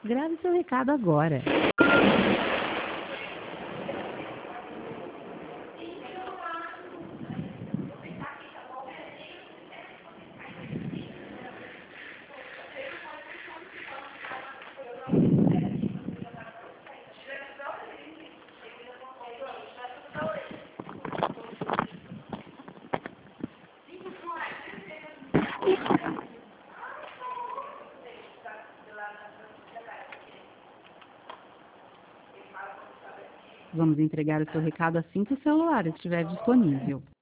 Grave seu recado agora. Vamos entregar o seu recado assim que o celular estiver disponível.